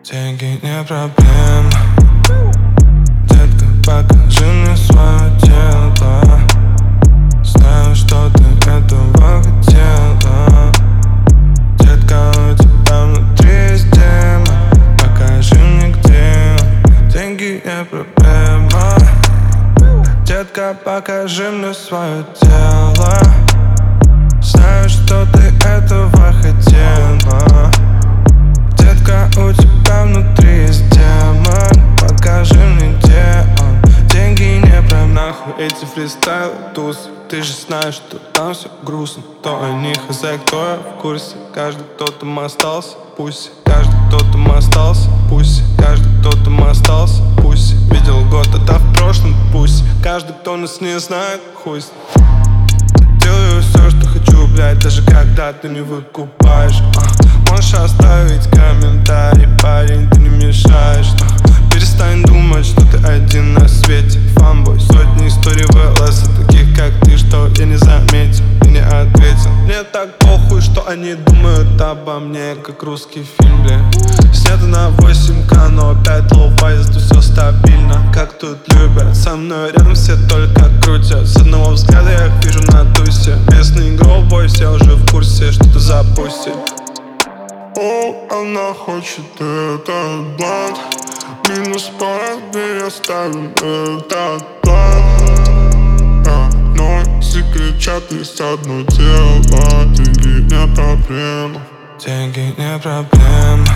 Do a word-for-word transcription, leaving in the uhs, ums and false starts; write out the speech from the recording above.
Деньги не проблема. Детка, покажи мне свое тело. Знаю, что ты этого хотела. Детка, у тебя внутри есть демон. Покажи мне, где он. Деньги не проблема. Детка, покажи мне свое тело. Знаю, что ты этого хотела. Детка, у тебя внутри есть демон. Покажи мне, где он. Деньги не про нахуй эти фристайлы, туз. Ты же знаешь, что там все грустно. То они хозяин, кто я в курсе. Каждый, кто там остался, пусть. Каждый, кто там остался, пусть. Каждый, кто там остался, пусть. Видел год, это в прошлом, пусть. Каждый, кто нас не знает, хуй. Делаю все, что хочу, блядь, даже когда ты не выкупаешь. а. Можешь оставить комментарий, парень, ты не мешаешь. а. Перестань думать, что ты один на свете. Фанбой, сотни историй в ЛС, таких как ты, что я не заметил и не ответил. Мне так похуй, что они думают обо мне, как русский фильм, бля. Снято на восемь ка, но опять лоу-фай, зато все стабильно. Как тут любят, со мной рядом все только крутят. С одного взгляда я их вижу на тусе. Местный гроубой, все уже в курсе, что ты запустил. О, она хочет этот блант. Минус по размере оставим этот план. Одной кричат из одно тело. Деньги не проблема. Деньги не проблема.